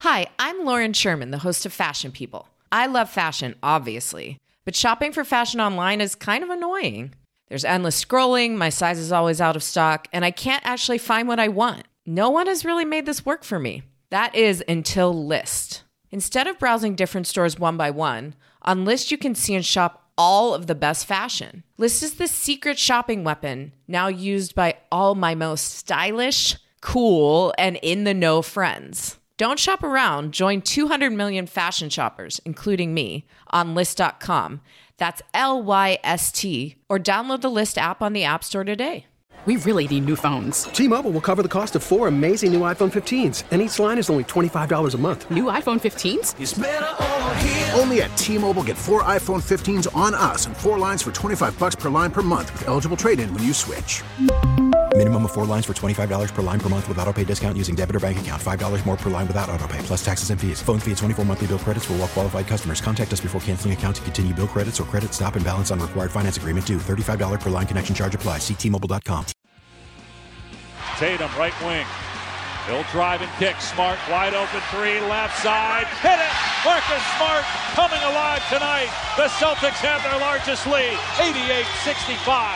Hi, I'm Lauren Sherman, the host of Fashion People. I love fashion, obviously, but shopping for fashion online is kind of annoying. There's endless scrolling, my size is always out of stock, and I can't actually find what I want. No one has really made this work for me. That is until Lyst. Instead of browsing different stores one by one, on Lyst you can see and shop all of the best fashion. Lyst is the secret shopping weapon, now used by all my most stylish, cool, and in-the-know friends. Don't shop around. Join 200 million fashion shoppers, including me, on Lyst.com. That's Lyst, or download the Lyst app on the App Store today. We really need new phones. T-Mobile will cover the cost of 4 amazing new iPhone 15s, and each line is only $25 a month. New iPhone 15s? It's better over here. Only at T-Mobile, get 4 iPhone 15s on us and 4 lines for $25 per line per month with eligible trade-in when you switch. Minimum of 4 lines for $25 per line per month with autopay discount using debit or bank account. $5 more per line without autopay, plus taxes and fees. Phone fee at 24 monthly bill credits for well-qualified customers. Contact us before canceling account to continue bill credits or credit stop and balance on required finance agreement due. $35 per line connection charge applies. See T-Mobile.com. Tatum, right wing. He'll drive and kick. Smart, wide open three, left side. Hit it! Marcus Smart coming alive tonight. The Celtics have their largest lead, 88-65.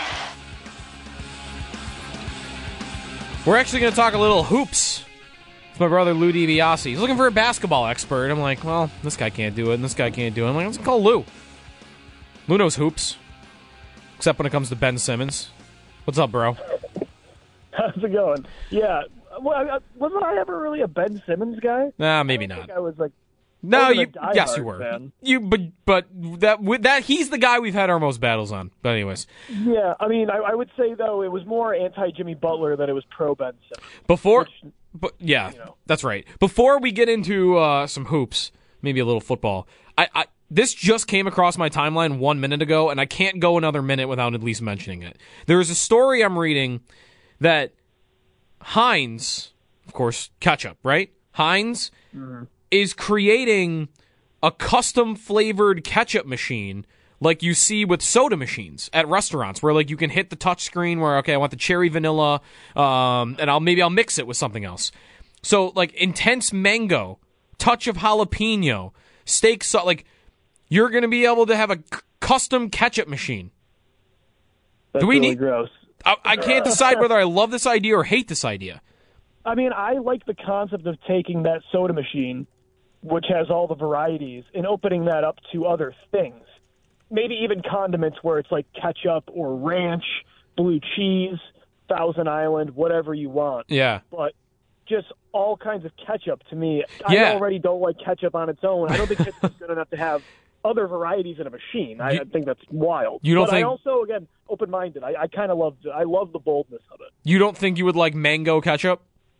We're actually going to talk a little hoops with my brother Lou DiBiase. He's looking for a basketball expert. I'm like, well, this guy can't do it, and this guy can't do it. I'm like, let's call Lou. Lou knows hoops, except when it comes to Ben Simmons. What's up, bro? How's it going? Yeah. Well, wasn't I ever really a Ben Simmons guy? Nah, maybe not. I was like, no, yes, you were. Fan. But that he's the guy we've had our most battles on. But anyways, yeah. I mean, I would say though it was more anti Jimmy Butler than it was pro Ben Simmons. That's right. Before we get into some hoops, maybe a little football, I this just came across my timeline 1 minute ago, and I can't go another minute without at least mentioning it. There is a story I'm reading that Heinz, of course, ketchup, right? Heinz is creating a custom flavored ketchup machine like you see with soda machines at restaurants where like you can hit the touch screen where, okay, I want the cherry vanilla, and I'll mix it with something else. So like intense mango, touch of jalapeno, steak sauce, like you're going to be able to have a custom ketchup machine. That's really gross. I can't decide whether I love this idea or hate this idea. I mean, I like the concept of taking that soda machine, which has all the varieties, and opening that up to other things. Maybe even condiments where it's like ketchup or ranch, blue cheese, Thousand Island, whatever you want. Yeah. But just all kinds of ketchup to me. I already don't like ketchup on its own. I don't think ketchup is good enough to have other varieties in a machine. I think that's wild. I also, again, open-minded. I kind of love the boldness of it. You don't think you would like mango ketchup?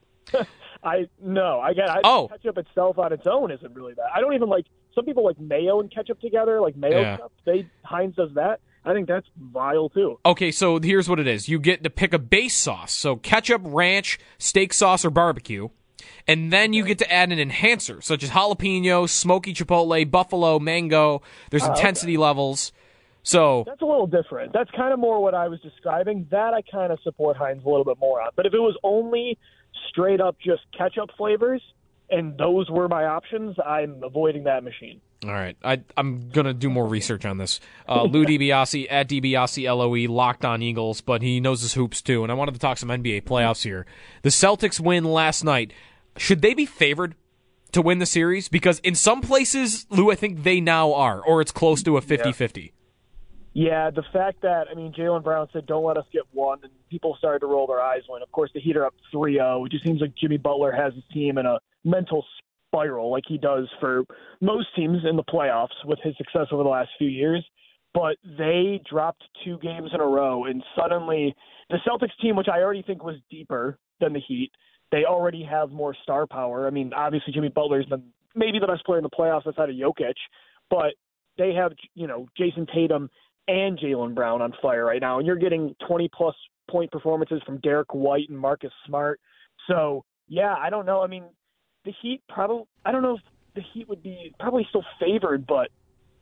Ketchup itself on its own isn't really bad. I don't even like, some people like mayo and ketchup together, like mayo stuff. Heinz does that. I think that's vile too. Okay, so here's what it is. You get to pick a base sauce. So ketchup, ranch, steak sauce, or barbecue. And then you get to add an enhancer, such as jalapeno, smoky chipotle, buffalo, mango. There's intensity levels. So that's a little different. That's kind of more what I was describing. That I kind of support Heinz a little bit more on. But if it was only straight up just ketchup flavors and those were my options, I'm avoiding that machine. All right. I'm going to do more research on this. Lou DiBiase, at DiBiase LOE, Locked On Eagles, but he knows his hoops too. And I wanted to talk some NBA playoffs here. The Celtics win last night. Should they be favored to win the series? Because in some places, Lou, I think they now are, or it's close to a 50-50. Yeah, the fact that, Jaylen Brown said, don't let us get one, and people started to roll their eyes when, of course, the Heat are up 3-0. It just seems like Jimmy Butler has his team in a mental spiral like he does for most teams in the playoffs with his success over the last few years. But they dropped 2 games in a row, and suddenly the Celtics team, which I already think was deeper than the Heat, they already have more star power. Obviously Jimmy Butler's been maybe the best player in the playoffs outside of Jokic, but they have, Jason Tatum and Jaylen Brown on fire right now, and you're getting 20-plus point performances from Derek White and Marcus Smart. So, yeah, I don't know. The Heat I don't know if the Heat would be probably still favored, but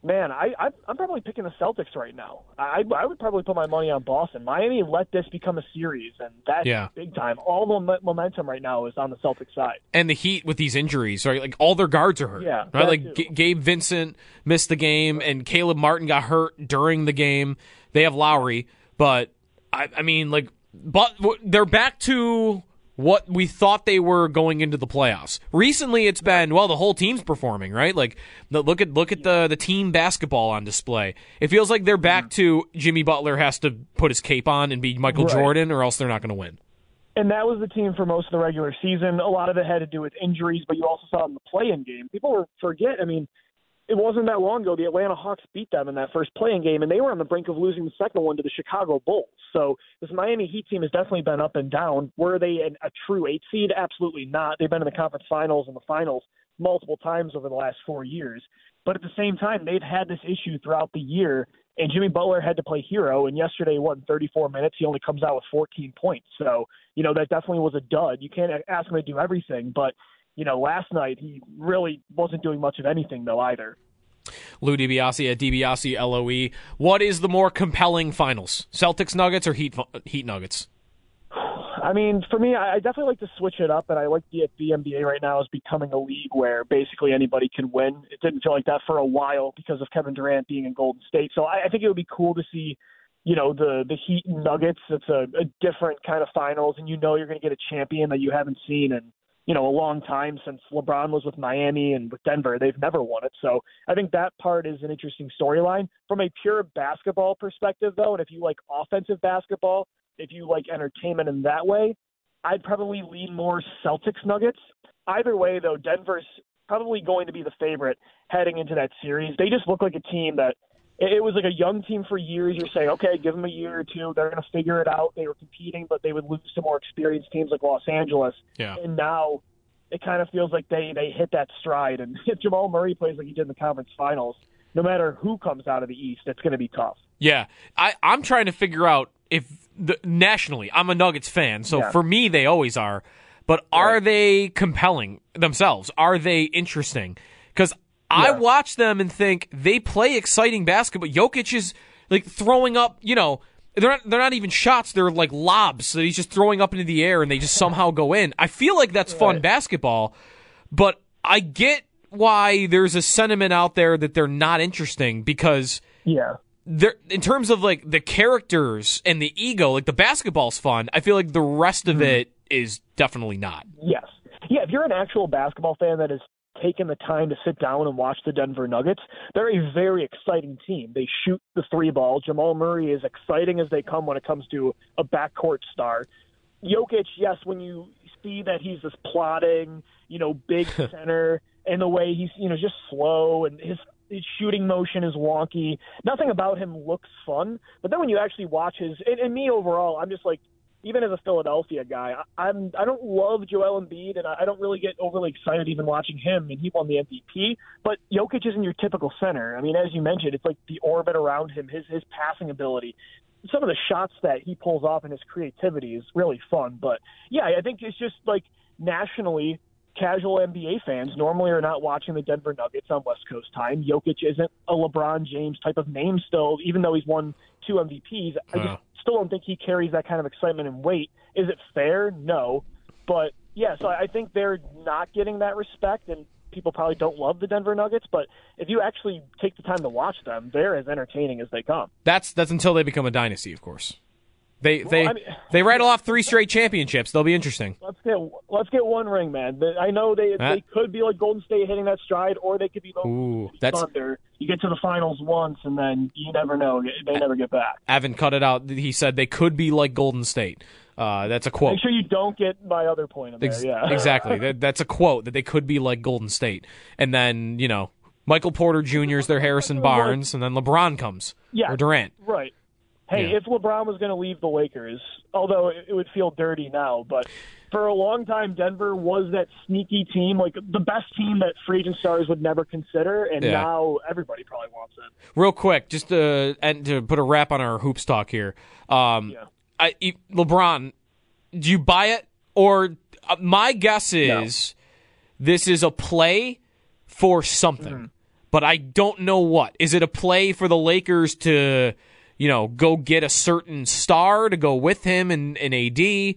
Man, I'm probably picking the Celtics right now. I would probably put my money on Boston. Miami let this become a series, and that's big time. All the momentum right now is on the Celtics side. And the Heat with these injuries, right? Like all their guards are hurt. Yeah, right. Like Gabe Vincent missed the game, and Caleb Martin got hurt during the game. They have Lowry, but I mean, like, but they're back to what we thought they were going into the playoffs. Recently, it's been, well, the whole team's performing, right? Like, look at the team basketball on display. It feels like they're back to Jimmy Butler has to put his cape on and be Michael Jordan, or else they're not going to win. And that was the team for most of the regular season. A lot of it had to do with injuries, but you also saw in the play-in game. People forget, I mean, it wasn't that long ago the Atlanta Hawks beat them in that first play-in game, and they were on the brink of losing the second one to the Chicago Bulls. So this Miami Heat team has definitely been up and down. Were they a true 8 seed? Absolutely not. They've been in the conference finals and the finals multiple times over the last 4 years. But at the same time, they've had this issue throughout the year, and Jimmy Butler had to play hero, and yesterday, in 34 minutes, he only comes out with 14 points. So, that definitely was a dud. You can't ask him to do everything, but last night he really wasn't doing much of anything, though, either. Lou DiBiase at DiBiase LOE. What is the more compelling finals? Celtics Nuggets or Heat Nuggets? I mean, for me, I definitely like to switch it up, and I like the NBA right now is becoming a league where basically anybody can win. It didn't feel like that for a while because of Kevin Durant being in Golden State. So I think it would be cool to see, the Heat and Nuggets. It's a different kind of finals, and you're going to get a champion that you haven't seen in a long time since LeBron was with Miami and with Denver. They've never won it. So I think that part is an interesting storyline. From a pure basketball perspective, though, and if you like offensive basketball, if you like entertainment in that way, I'd probably lean more Celtics Nuggets. Either way, though, Denver's probably going to be the favorite heading into that series. They just look like a team that it was like a young team for years. You're saying, okay, give them a year or two. They're going to figure it out. They were competing, but they would lose to more experienced teams like Los Angeles. Yeah. And now it kind of feels like they hit that stride. And if Jamal Murray plays like he did in the conference finals, no matter who comes out of the East, it's going to be tough. Yeah. I'm trying to figure out if nationally, I'm a Nuggets fan, so for me, they always are. But are they compelling themselves? Are they interesting? Because I watch them and think they play exciting basketball. Jokic is like throwing up, they're not even shots. They're like lobs that he's just throwing up into the air and they just somehow go in. I feel like that's fun basketball, but I get why there's a sentiment out there that they're not interesting because they're, in terms of like the characters and the ego, like the basketball's fun. I feel like the rest of it is definitely not. Yes. Yeah, if you're an actual basketball fan that has taken the time to sit down and watch the Denver Nuggets, they're a very exciting team. They shoot the three ball. Jamal Murray is exciting as they come when it comes to a backcourt star. Jokic, yes, when you see that he's this plotting, big center, and the way he's, just slow and his shooting motion is wonky. Nothing about him looks fun. But then when you actually watch and me overall, I'm just like, even as a Philadelphia guy, I don't love Joel Embiid, and I don't really get overly excited even watching him, and he won the MVP. But Jokic isn't your typical center. I mean, as you mentioned, it's like the orbit around him, his passing ability. Some of the shots that he pulls off and his creativity is really fun. But, yeah, I think it's just like nationally, casual NBA fans normally are not watching the Denver Nuggets on West Coast time. Jokic isn't a LeBron James type of name still, even though he's won 2 MVPs. I just still don't think he carries that kind of excitement and weight. Is it fair? No. But, yeah, so I think they're not getting that respect, and people probably don't love the Denver Nuggets. But if you actually take the time to watch them, they're as entertaining as they come. That's until they become a dynasty, of course. They rattle off 3 straight championships. They'll be interesting. Let's get one ring, man. I know they could be like Golden State hitting that stride, or they could be Thunder. You get to the finals once, and then you never know. They never get back. Evan cut it out. He said they could be like Golden State. That's a quote. Make sure you don't get my other point in there. Yeah, exactly. That's a quote, that they could be like Golden State. And then, Michael Porter Jr. is their Harrison Barnes, and then LeBron comes. Or Durant. Right. Hey, if LeBron was going to leave the Lakers, although it would feel dirty now, but for a long time, Denver was that sneaky team, like the best team that free agent stars would never consider, and now everybody probably wants it. Real quick, just to put a wrap on our hoops talk here, LeBron, do you buy it? Or my guess is this is a play for something. but I don't know what. Is it a play for the Lakers to, go get a certain star to go with him in AD?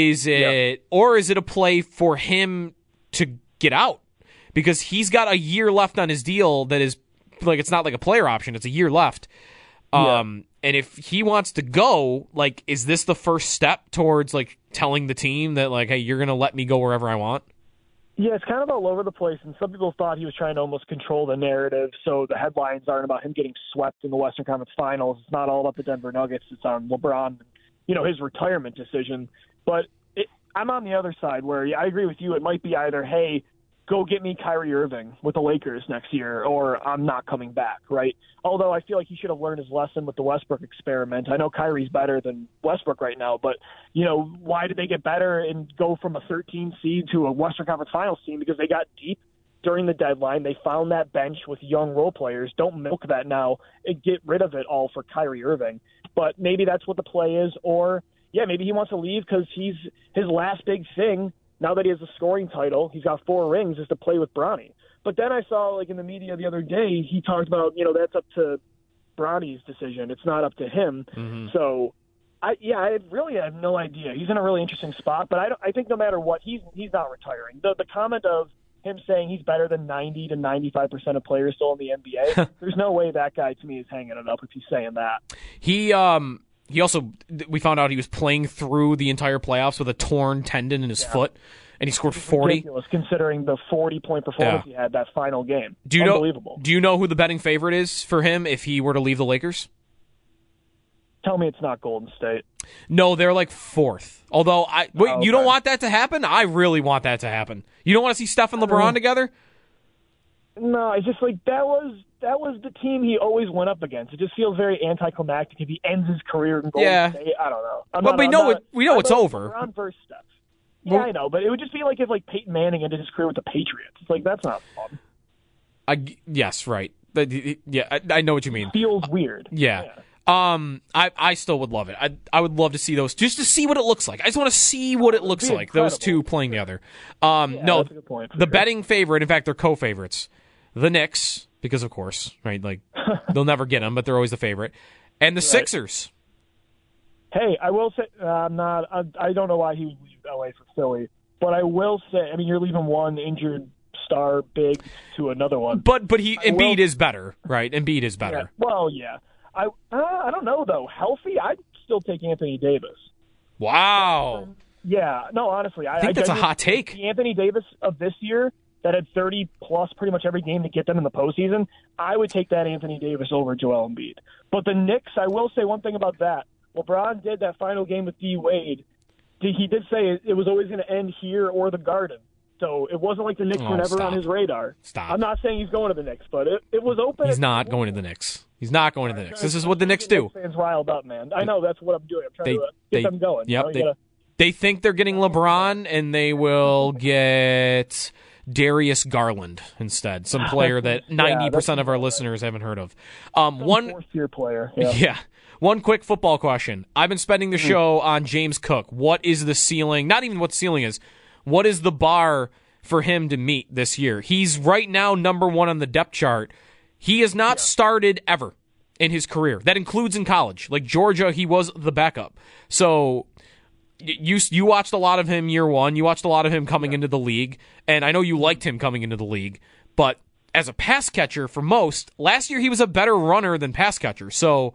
Or is it a play for him to get out? Because he's got a year left on his deal that is, like, it's not like a player option. It's a year left. And if he wants to go, like, is this the first step towards, like, telling the team that, like, hey, you're going to let me go wherever I want? Yeah, it's kind of all over the place, and some people thought he was trying to almost control the narrative, so the headlines aren't about him getting swept in the Western Conference Finals. It's not all about the Denver Nuggets. It's on LeBron, his retirement decision. But I'm on the other side where I agree with you. It might be either, hey, go get me Kyrie Irving with the Lakers next year, or I'm not coming back, right? Although I feel like he should have learned his lesson with the Westbrook experiment. I know Kyrie's better than Westbrook right now, but, why did they get better and go from a 13 seed to a Western Conference Finals team? Because they got deep during the deadline. They found that bench with young role players. Don't milk that now and get rid of it all for Kyrie Irving. But maybe that's what the play is, or, maybe he wants to leave because his last big thing, now that he has a scoring title, he's got 4 rings, is to play with Bronny. But then I saw, like, in the media the other day, he talked about, that's up to Bronny's decision. It's not up to him. Mm-hmm. So, I really have no idea. He's in a really interesting spot, but I think no matter what, he's not retiring. The comment of him saying he's better than 90 to 95% of players still in the NBA, there's no way that guy, to me, is hanging it up if he's saying that. He also, we found out he was playing through the entire playoffs with a torn tendon in his foot, and he scored 40. Ridiculous, considering the 40-point performance he had that final game. Unbelievable. Do you know who the betting favorite is for him if he were to leave the Lakers? Tell me it's not Golden State. No, they're like 4th. Although, you don't want that to happen? I really want that to happen. You don't want to see Steph and LeBron together? No, it's just like that was the team he always went up against. It just feels very anticlimactic if he ends his career in Golden State. I don't know. We know it's over. LeBron versus Steph. Yeah, I know, but it would just be like if Peyton Manning ended his career with the Patriots. It's like, that's not fun. Yes, right. I know what you mean. It feels weird. Yeah. I still would love it. I would love to see those, just to see what it looks like. I just want to see what it looks like, those two playing together. No, that's a good point, the betting favorite, in fact, they're co-favorites. The Knicks, because of course, right? Like, they'll never get them, but they're always the favorite. And the Sixers. Hey, I will say, I don't know why he would leave LA for Philly, but I will say, you're leaving one injured star big to another one. But Embiid is better, right? Embiid is better. Yeah. Well, yeah. I don't know, though. Healthy, I'd still take Anthony Davis. Wow. Yeah. No, honestly. I think that's a hot take. The Anthony Davis of this year that had 30-plus pretty much every game to get them in the postseason, I would take that Anthony Davis over Joel Embiid. But the Knicks, I will say one thing about that. LeBron did that final game with D. Wade. He did say it was always going to end here or the Garden. So it wasn't like the Knicks were never on his radar. Stop. I'm not saying he's going to the Knicks, but it was open. He's not going to the Knicks. He's not going to the Knicks. This is what the Knicks do. Fans riled up, man. I know that's what I'm doing. I'm trying to get them going. Yep. They think they're getting LeBron, and they will get Darius Garland instead, some player that 90% of our listeners haven't heard of. One fourth-year player. Yeah. One quick football question. I've been spending the show on James Cook. What is the ceiling? Not even what the ceiling is. What is the bar for him to meet this year? He's right now number 1 on the depth chart. He has not started ever in his career. That includes in college. Like Georgia, he was the backup. So you watched a lot of him year one. You watched a lot of him coming into the league. And I know you liked him coming into the league. But as a pass catcher for most, last year he was a better runner than pass catcher. So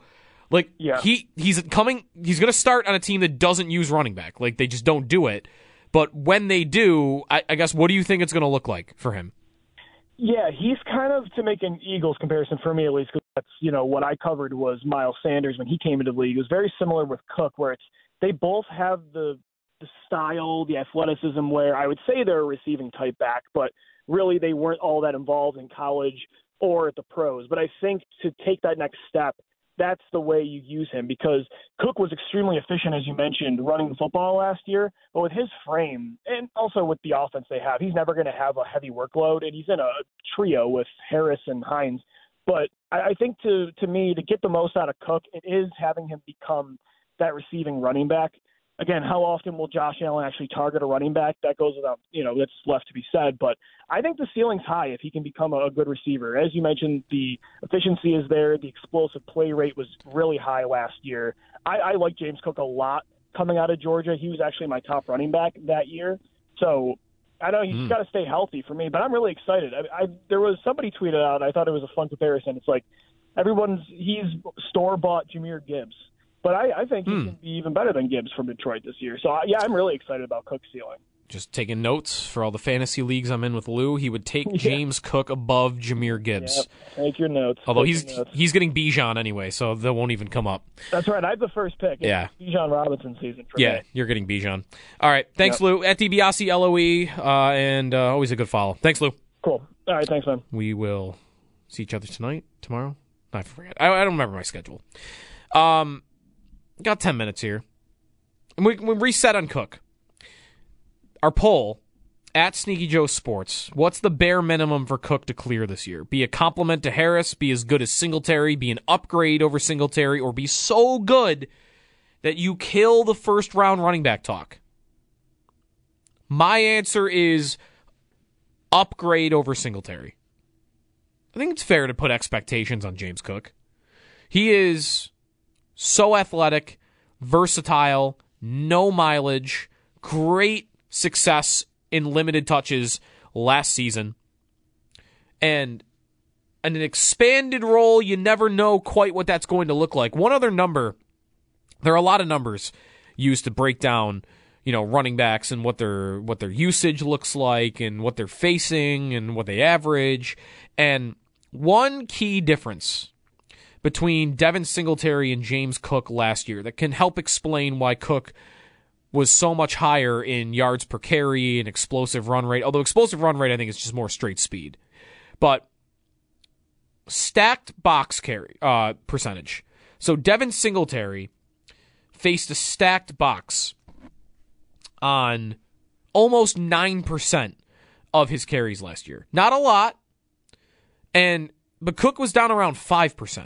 he's going to start on a team that doesn't use running back. Like they just don't do it. But when they do, I guess, what do you think it's going to look like for him? Yeah, he's kind of, to make an Eagles comparison for me at least, because that's, what I covered was Miles Sanders when he came into the league. It was very similar with Cook, where they both have the style, the athleticism, where I would say they're a receiving type back, but really they weren't all that involved in college or at the pros. But I think to take that next step, that's the way you use him, because Cook was extremely efficient, as you mentioned, running the football last year. But with his frame and also with the offense they have, he's never going to have a heavy workload, and he's in a trio with Harris and Hines. But I think to me, to get the most out of Cook, it is having him become that receiving running back. Again, how often will Josh Allen actually target a running back? That goes without, that's left to be said. But I think the ceiling's high if he can become a good receiver. As you mentioned, the efficiency is there. The explosive play rate was really high last year. I like James Cook a lot coming out of Georgia. He was actually my top running back that year. So I know he's got to stay healthy for me, but I'm really excited. There was somebody tweeted out, I thought it was a fun comparison. It's like he's store-bought Jahmyr Gibbs. But I think he can be even better than Gibbs from Detroit this year. So, I'm really excited about Cook's ceiling. Just taking notes for all the fantasy leagues I'm in with Lou. He would take James Cook above Jahmyr Gibbs. Yep. Take your notes. Although he's getting Bijan anyway, so that won't even come up. That's right. I have the first pick. Yeah. It's Bijan Robinson season for me. You're getting Bijan. All right. Thanks, Lou. At DiBiase, LOE, and always a good follow. Thanks, Lou. Cool. All right. Thanks, man. We will see each other tonight, tomorrow. I forget. I don't remember my schedule. Got 10 minutes here. And we reset on Cook. Our poll, at Sneaky Joe Sports, what's the bare minimum for Cook to clear this year? Be a compliment to Harris, be as good as Singletary, be an upgrade over Singletary, or be so good that you kill the first-round running back talk? My answer is upgrade over Singletary. I think it's fair to put expectations on James Cook. He is so athletic, versatile, no mileage, great success in limited touches last season. And an expanded role, you never know quite what that's going to look like. One other number, there are a lot of numbers used to break down, running backs and what their usage looks like and what they're facing and what they average. And one key difference between Devin Singletary and James Cook last year that can help explain why Cook was so much higher in yards per carry and explosive run rate. Although explosive run rate, I think, is just more straight speed. But stacked box carry percentage. So Devin Singletary faced a stacked box on almost 9% of his carries last year. Not a lot. But Cook was down around 5%.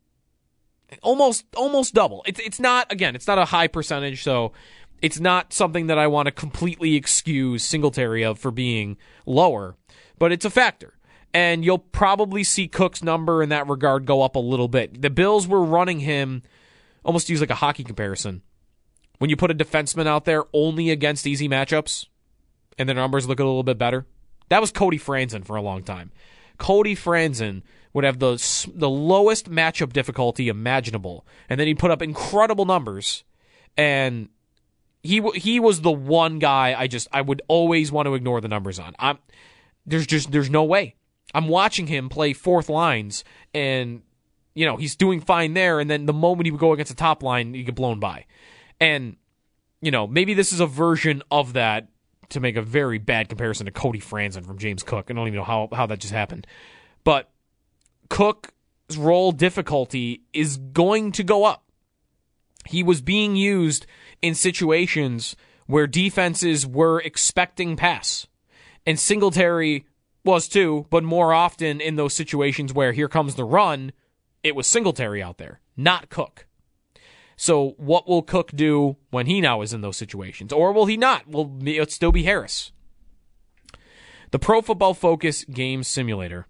Almost double. It's not a high percentage, so it's not something that I want to completely excuse Singletary of for being lower, but it's a factor. And you'll probably see Cook's number in that regard go up a little bit. The Bills were running him, almost to use like a hockey comparison. When you put a defenseman out there only against easy matchups, and their numbers look a little bit better, that was Cody Franzen for a long time. Cody Franzen would have the lowest matchup difficulty imaginable, and then he'd put up incredible numbers, and he was the one guy I would always want to ignore the numbers on. There's no way. I'm watching him play fourth lines, and he's doing fine there, and then the moment he would go against the top line, he get blown by. And maybe this is a version of that, to make a very bad comparison to Cody Franzen from James Cook. I don't even know how that just happened. But Cook's role difficulty is going to go up. He was being used in situations where defenses were expecting pass. And Singletary was too, but more often in those situations where here comes the run, it was Singletary out there, not Cook. So what will Cook do when he now is in those situations? Or will he not? Will it still be Harris? The Pro Football Focus game simulator.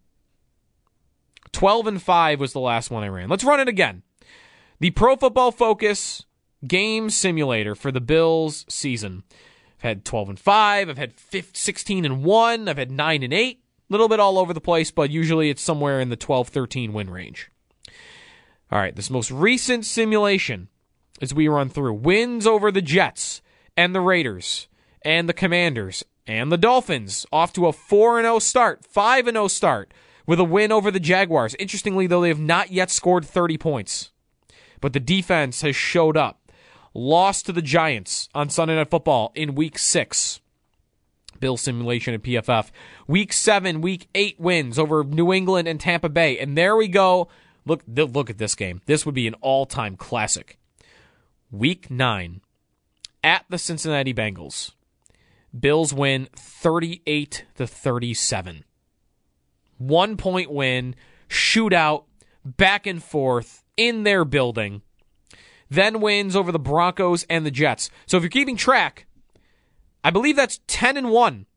12-5 was the last one I ran. Let's run it again. The Pro Football Focus game simulator for the Bills season. I've had 12-5. I've had 16-1. I've had 9-8. A little bit all over the place, but usually it's somewhere in the 12-13 win range. All right, this most recent simulation, as we run through, wins over the Jets and the Raiders and the Commanders and the Dolphins, off to a 4-0 start, 5-0 start, with a win over the Jaguars. Interestingly, though, they have not yet scored 30 points. But the defense has showed up. Lost to the Giants on Sunday Night Football in Week 6. Bill simulation at PFF. Week 7, Week 8 wins over New England and Tampa Bay. And there we go. Look at this game. This would be an all-time classic. Week 9 at the Cincinnati Bengals. Bills win 38-37. 1-point win, shootout, back and forth in their building. then wins over the Broncos and the Jets. So if you're keeping track, I believe that's 10-1.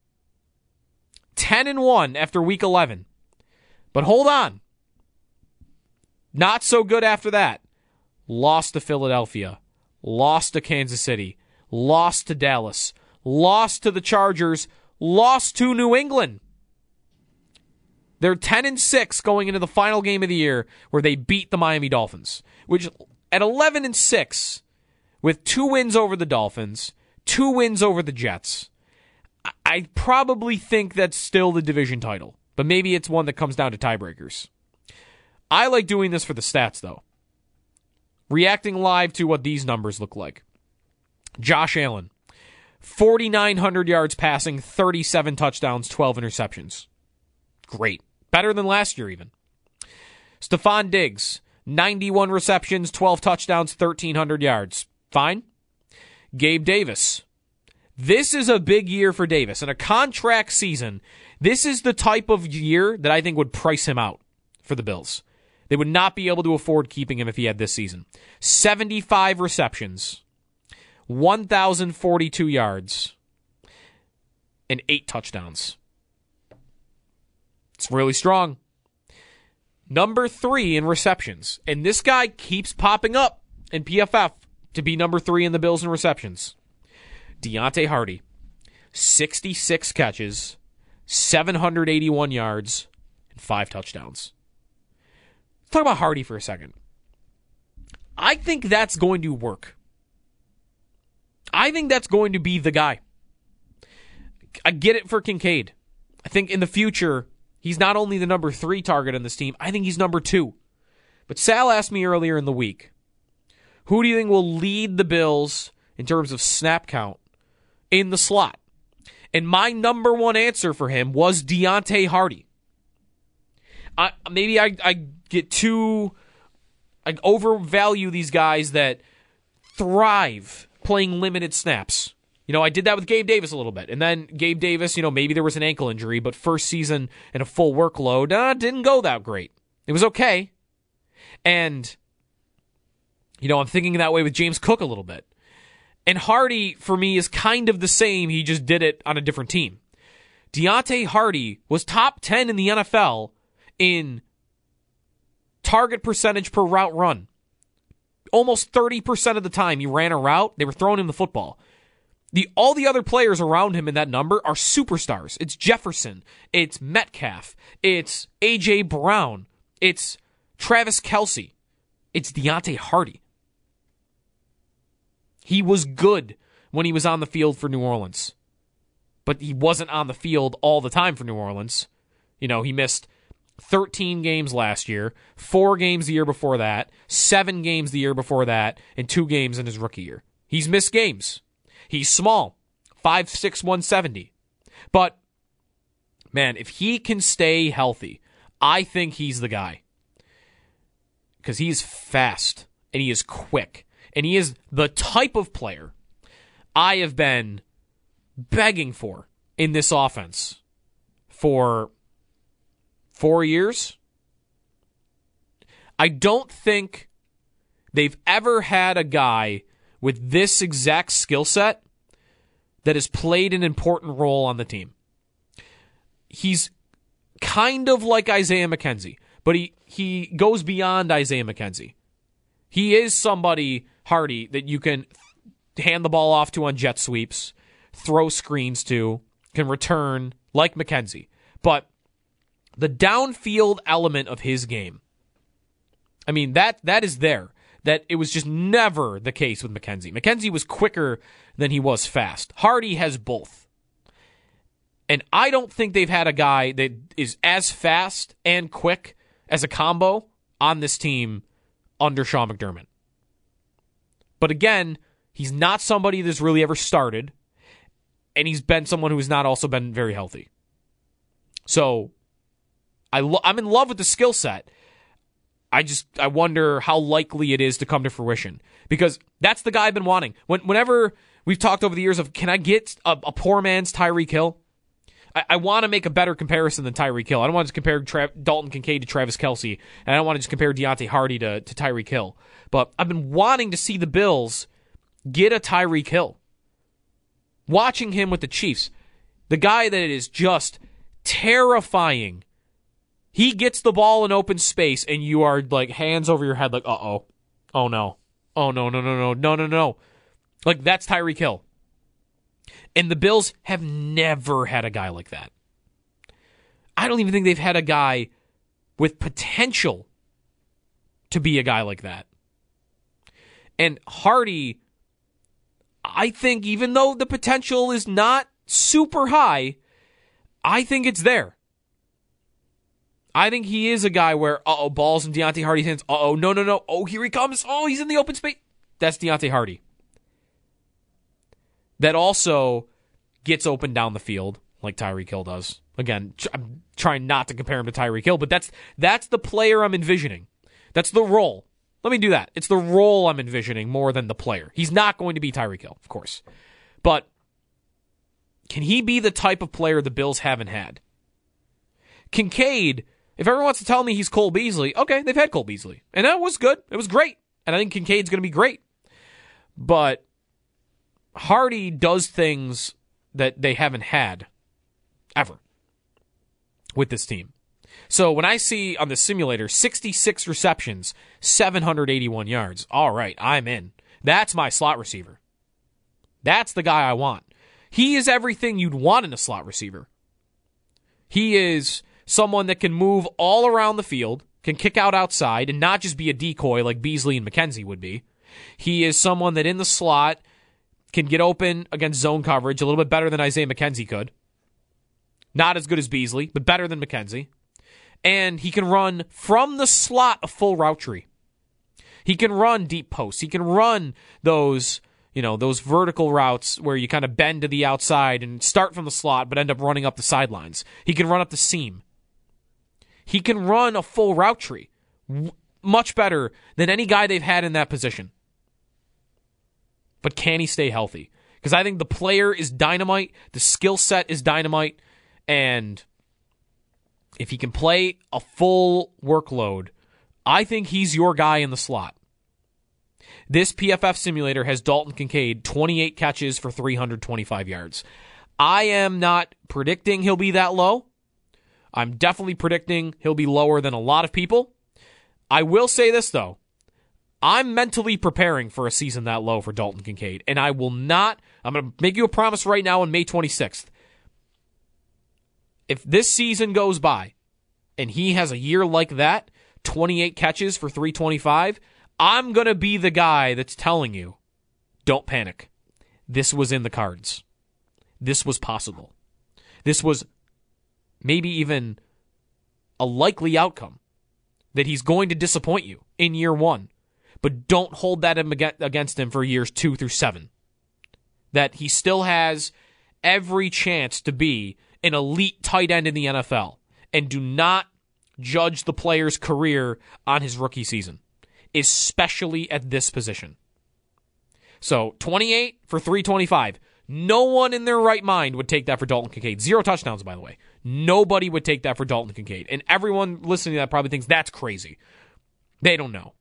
10-1 after week 11. But hold on. Not so good after that. Lost to Philadelphia. Lost to Kansas City. Lost to Dallas. Lost to the Chargers. Lost to New England. They're 10-6 going into the final game of the year where they beat the Miami Dolphins, which at 11-6 with 2 wins over the Dolphins, 2 wins over the Jets, I probably think that's still the division title, but maybe it's one that comes down to tiebreakers. I like doing this for the stats, though. Reacting live to what these numbers look like. Josh Allen, 4,900 yards passing, 37 touchdowns, 12 interceptions. Great. Better than last year, even. Stephon Diggs, 91 receptions, 12 touchdowns, 1,300 yards. Fine. Gabe Davis. This is a big year for Davis. In a contract season, this is the type of year that I think would price him out for the Bills. They would not be able to afford keeping him if he had this season. 75 receptions, 1,042 yards, and 8 touchdowns. It's really strong. Number 3 in receptions. And this guy keeps popping up in PFF to be number 3 in the Bills in receptions. Deontay Hardy. 66 catches, 781 yards, and 5 touchdowns. Let's talk about Hardy for a second. I think that's going to work. I think that's going to be the guy. I get it for Kincaid. I think in the future, he's not only the number 3 target on this team, I think he's number 2. But Sal asked me earlier in the week, who do you think will lead the Bills in terms of snap count in the slot? And my number 1 answer for him was Deontay Hardy. Maybe I get too... I overvalue these guys that thrive playing limited snaps. You know, I did that with Gabe Davis a little bit. And then Gabe Davis, maybe there was an ankle injury, but first season and a full workload, didn't go that great. It was okay. And, I'm thinking that way with James Cook a little bit. And Hardy, for me, is kind of the same. He just did it on a different team. Deontay Hardy was top 10 in the NFL in target percentage per route run. Almost 30% of the time he ran a route, they were throwing him the football. All the other players around him in that number are superstars. It's Jefferson. It's Metcalf. It's A.J. Brown. It's Travis Kelce. It's Deontay Hardy. He was good when he was on the field for New Orleans. But he wasn't on the field all the time for New Orleans. He missed 13 games last year, 4 games the year before that, 7 games the year before that, and 2 games in his rookie year. He's missed games. He's small, 5'6", 170. But, man, if he can stay healthy, I think he's the guy. Because he's fast, and he is quick, and he is the type of player I have been begging for in this offense for 4 years. I don't think they've ever had a guy with this exact skill set that has played an important role on the team. He's kind of like Isaiah McKenzie, but he goes beyond Isaiah McKenzie. He is somebody, Hardy, that you can hand the ball off to on jet sweeps, throw screens to, can return like McKenzie. But the downfield element of his game, that is there. That it was just never the case with McKenzie. McKenzie was quicker than he was fast. Hardy has both. And I don't think they've had a guy that is as fast and quick as a combo on this team under Sean McDermott. But again, he's not somebody that's really ever started, and he's been someone who has not also been very healthy. So I'm in love with the skill set. I wonder how likely it is to come to fruition, because that's the guy I've been wanting. Whenever we've talked over the years of, can I get a poor man's Tyreek Hill? I want to make a better comparison than Tyreek Hill. I don't want to compare Dalton Kincaid to Travis Kelce, and I don't want to just compare Deontay Hardy to Tyreek Hill. But I've been wanting to see the Bills get a Tyreek Hill. Watching him with the Chiefs, the guy that is just terrifying. He gets the ball in open space, and you are like hands over your head, like, uh-oh. Oh, no. Oh, no. Like, that's Tyreek Hill. And the Bills have never had a guy like that. I don't even think they've had a guy with potential to be a guy like that. And Hardy, I think even though the potential is not super high, I think it's there. I think he is a guy where, ball's in Deontay Hardy's hands. No. Oh, here he comes. Oh, he's in the open space. That's Deontay Hardy. That also gets open down the field like Tyreek Hill does. Again, I'm trying not to compare him to Tyreek Hill, but that's the player I'm envisioning. That's the role. Let me do that. It's the role I'm envisioning more than the player. He's not going to be Tyreek Hill, of course. But can he be the type of player the Bills haven't had? Kincaid, if everyone wants to tell me he's Cole Beasley, okay, they've had Cole Beasley. And that was good. It was great. And I think Kincaid's going to be great. But Hardy does things that they haven't had ever with this team. So when I see on the simulator 66 receptions, 781 yards, all right, I'm in. That's my slot receiver. That's the guy I want. He is everything you'd want in a slot receiver. He is someone that can move all around the field, can kick out outside, and not just be a decoy like Beasley and McKenzie would be. He is someone that in the slot can get open against zone coverage a little bit better than Isaiah McKenzie could. Not as good as Beasley, but better than McKenzie. And he can run from the slot a full route tree. He can run deep posts. He can run those vertical routes where you kind of bend to the outside and start from the slot but end up running up the sidelines. He can run up the seam. He can run a full route tree. Much better than any guy they've had in that position. But can he stay healthy? Because I think the player is dynamite, the skill set is dynamite, and if he can play a full workload, I think he's your guy in the slot. This PFF simulator has Dalton Kincaid 28 catches for 325 yards. I am not predicting he'll be that low. I'm definitely predicting he'll be lower than a lot of people. I will say this, though. I'm mentally preparing for a season that low for Dalton Kincaid, and I will not. I'm going to make you a promise right now on May 26th. If this season goes by and he has a year like that, 28 catches for 325, I'm going to be the guy that's telling you, don't panic. This was in the cards. This was possible. This was maybe even a likely outcome that he's going to disappoint you in year one. But don't hold that against him for years 2 through 7. That he still has every chance to be an elite tight end in the NFL. And do not judge the player's career on his rookie season, especially at this position. So 28 for 325. No one in their right mind would take that for Dalton Kincaid. 0 touchdowns, by the way. Nobody would take that for Dalton Kincaid. And everyone listening to that probably thinks that's crazy. They don't know.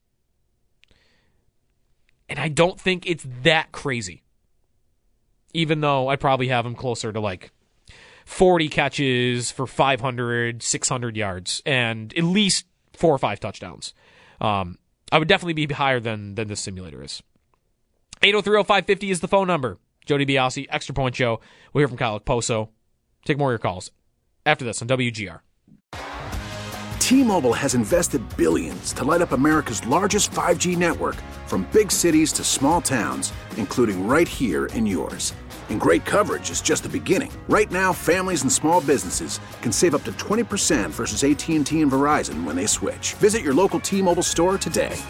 And I don't think it's that crazy. Even though I'd probably have him closer to like 40 catches for 500, 600 yards, and at least 4 or 5 touchdowns. I would definitely be higher than this simulator is. 803-0550 is the phone number. Jody Biasi, Extra Point Show. We'll hear from Kyle Poso. Take more of your calls after this on WGR. T-Mobile has invested billions to light up America's largest 5G network, from big cities to small towns, including right here in yours. And great coverage is just the beginning. Right now, families and small businesses can save up to 20% versus AT&T and Verizon when they switch. Visit your local T-Mobile store today.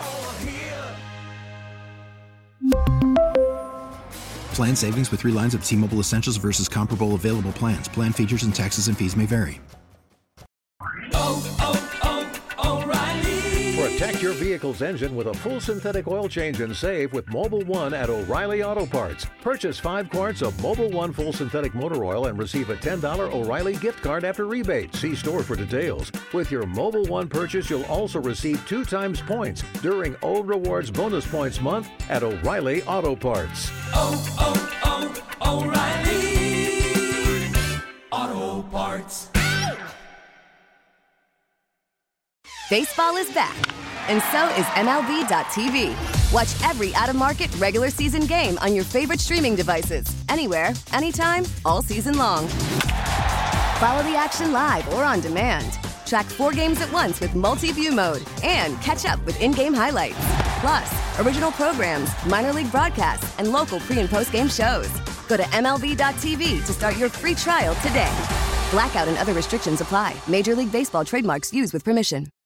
Plan savings with 3 lines of T-Mobile Essentials versus comparable available plans. Plan features and taxes and fees may vary. For a Protect your vehicle's engine with a full synthetic oil change and save with Mobil 1 at O'Reilly Auto Parts. Purchase 5 quarts of Mobil 1 full synthetic motor oil and receive a $10 O'Reilly gift card after rebate. See store for details. With your Mobil 1 purchase, you'll also receive 2 times points during O Rewards Bonus Points Month at O'Reilly Auto Parts. O'Reilly Auto Parts. Baseball is back, and so is MLB.tv. Watch every out-of-market regular season game on your favorite streaming devices, anywhere, anytime, all season long. Follow the action live or on demand. Track 4 games at once with multi-view mode and catch up with in-game highlights. Plus, original programs, minor league broadcasts, and local pre- and post-game shows. Go to MLB.tv to start your free trial today. Blackout and other restrictions apply. Major League Baseball trademarks used with permission.